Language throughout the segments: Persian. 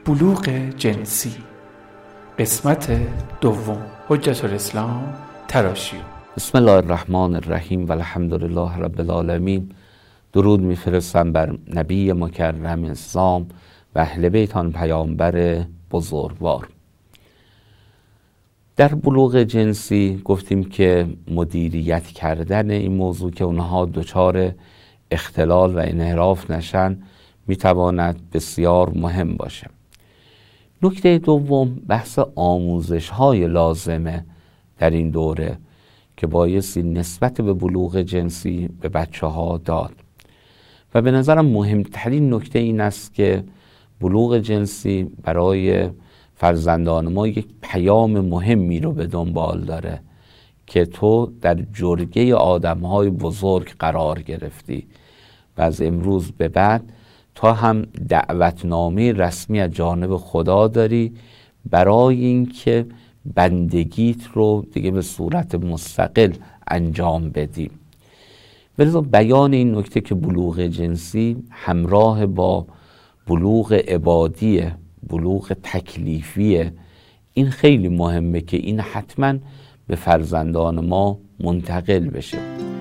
بلوغ جنسی قسمت دوم. حجت الاسلام تراشیو. بسم الله الرحمن الرحیم و الحمدلله رب العالمین. درود میفرستم بر نبی مکرم اسلام و اهل بیت آن پیامبر بزرگوار. در بلوغ جنسی گفتیم که مدیریت کردن این موضوع که اونها دچار اختلال و انحراف نشن میتواند بسیار مهم باشه. نکته دوم بحث آموزش های لازمه در این دوره که بایستی نسبت به بلوغ جنسی به بچه ها داد و به نظرم مهمترین نکته این است که بلوغ جنسی برای فرزندان ما یک پیام مهمی رو به دنبال داره که تو در جرگه آدم‌های بزرگ قرار گرفتی و از امروز به بعد تا هم دعوتنامه رسمی از جانب خدا داری برای اینکه بندگیت رو دیگه به صورت مستقل انجام بدی. ولذا بیان این نکته که بلوغ جنسی همراه با بلوغ عبادیه، بلوغ تکلیفیه، این خیلی مهمه که این حتما به فرزندان ما منتقل بشه.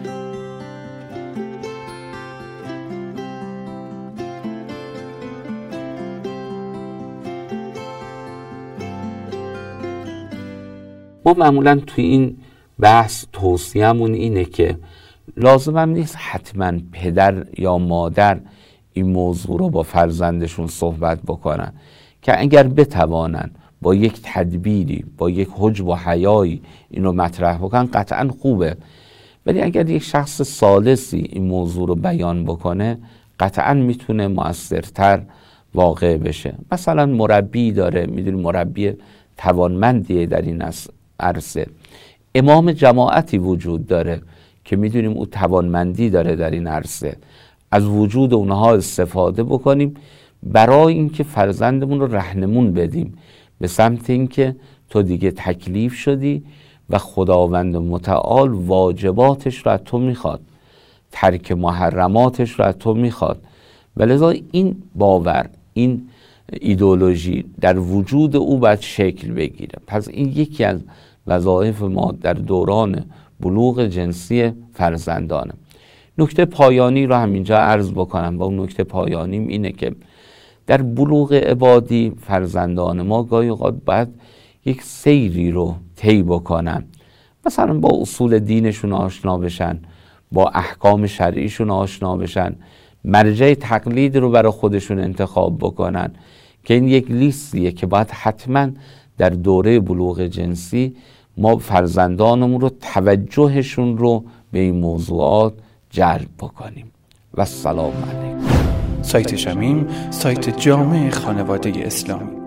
ما معمولا توی این بحث توصیه‌مون اینه که لازم هم نیست حتما پدر یا مادر این موضوع رو با فرزندشون صحبت بکنن، که اگر بتوانن با یک تدبیری، با یک حجب و حیایی این رو مطرح بکنن قطعا خوبه، ولی اگر یک شخص ثالثی این موضوع رو بیان بکنه قطعا میتونه مؤثرتر واقع بشه. مثلا مربی داره، میدونی مربی توانمندیه در این عرصه، امام جماعتی وجود داره که میدونیم او توانمندی داره در این عرصه، از وجود اونها استفاده بکنیم برای اینکه فرزندمون رو راهنمون بدیم به سمت اینکه تو دیگه تکلیف شدی و خداوند متعال واجباتش رو از تو میخواد، ترک محرماتش رو از تو میخواد، ولذا این باور، این ایدئولوژی در وجود او باید شکل بگیره. پس این یکی از وظایف ما در دوران بلوغ جنسی فرزندانه. نکته پایانی رو هم اینجا عرض بکنم و اون نکته پایانیم اینه که در بلوغ عبادی فرزندان ما گاهی اوقات باید یک سیری رو طی بکنن، مثلا با اصول دینشون آشنا بشن، با احکام شرعیشون آشنا بشن، مرجع تقلید رو برای خودشون انتخاب بکنن که این یک لیستیه که باید حتما در دوره بلوغ جنسی ما فرزندانمون رو توجهشون رو به این موضوعات جلب بکنیم. و السلام علیکم. سایت شمیم، سایت جامع خانواده اسلامی.